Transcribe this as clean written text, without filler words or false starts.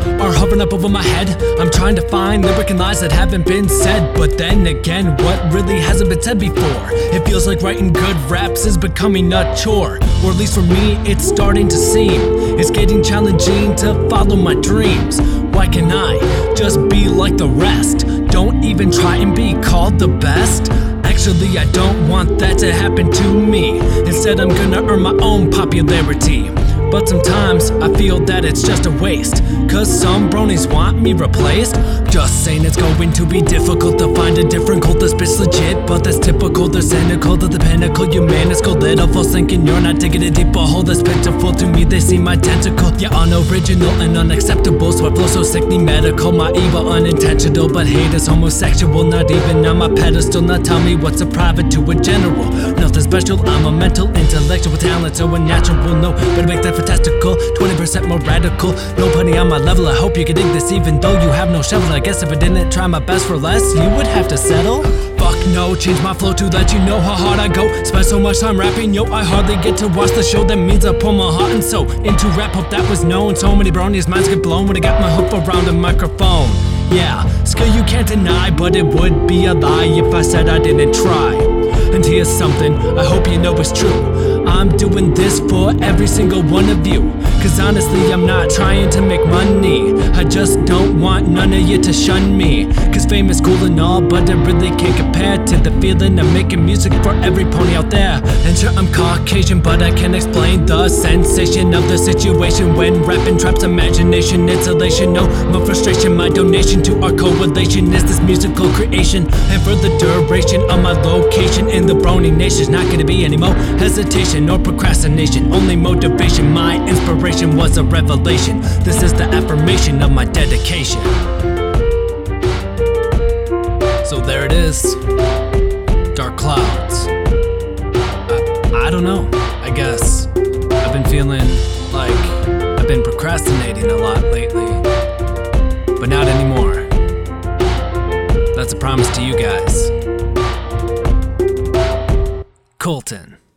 are hovering up over my head. I'm trying to find lyric and lines that haven't been said, but then again, what really hasn't been said before? It feels like writing good raps is becoming a chore, or at least for me, it's starting to seem it's getting challenging to follow my dreams. Why can't I just be like the rest? Don't even try and be called the best. Actually, I don't want that to happen to me. Instead, I'm gonna earn my own popularity. But sometimes I feel that it's just a waste, cause some bronies want me replaced. Just saying it's going to be difficult to find a different cult that's bitch legit, but that's typical. They're cynical to the pinnacle. You manuscle little false thinking you're not digging a deeper hole that's pitiful. To me they see my tentacle. Yeah, unoriginal and unacceptable, so I flow so sickly medical. My evil unintentional, but hate is homosexual. Not even on my pedestal. Now tell me what's a private to a general. Nothing special, I'm a mental intellectual talent, so unnatural. No, better make that fantastical, 20% more radical. Nobody on my level, I hope you can dig this even though you have no shovel. I guess if I didn't try my best for less, you would have to settle. Fuck no, change my flow to let you know how hard I go. Spend so much time rapping, yo, I hardly get to watch the show. That means I pour my heart and soul into rap, hope that was known. So many bronies' minds get blown when I got my hook around a microphone. Yeah, skill you can't deny, but it would be a lie if I said I didn't try. And here's something I hope you know is true. I'm doing this for every single one of you, cause honestly I'm not trying to make money. I just don't want none of you to shun me, cause fame is cool and all, but it really can't compare to the feeling of making music for every pony out there. And sure, I'm Caucasian, but I can't explain the sensation of the situation when rapping traps imagination. Insulation, no more frustration. My donation to our correlation is this musical creation, and for the duration of my location in the brony nation's not gonna be any more hesitation or procrastination, only motivation. My inspiration was a revelation. This is the affirmation of my dedication. So there it is, Dark Clouds. I don't know, I guess I've been feeling like I've been procrastinating a lot lately, but not anymore. That's a promise to you guys. Colton.